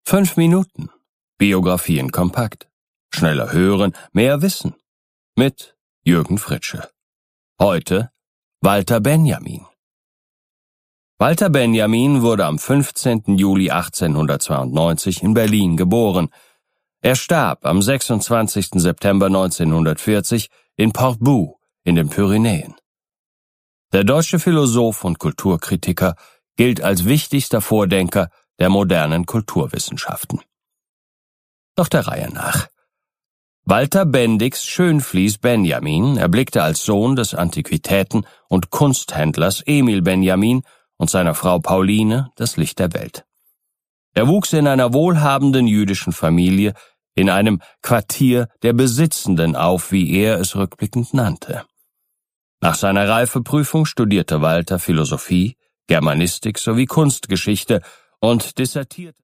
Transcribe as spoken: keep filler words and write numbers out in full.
Fünf Minuten. Biografien kompakt. Schneller hören, mehr wissen. Mit Jürgen Fritsche. Heute Walter Benjamin. Walter Benjamin wurde am fünfzehnten Juli achtzehnhundertzweiundneunzig in Berlin geboren. Er starb am sechsundzwanzigsten September neunzehnhundertvierzig in Portbou in den Pyrenäen. Der deutsche Philosoph und Kulturkritiker gilt als wichtigster Vordenker der modernen Kulturwissenschaften. Doch der Reihe nach. Walter Bendix Schönfließ Benjamin erblickte als Sohn des Antiquitäten- und Kunsthändlers Emil Benjamin und seiner Frau Pauline das Licht der Welt. Er wuchs in einer wohlhabenden jüdischen Familie in einem Quartier der Besitzenden auf, wie er es rückblickend nannte. Nach seiner Reifeprüfung studierte Walter Philosophie, Germanistik sowie Kunstgeschichte und dissertierte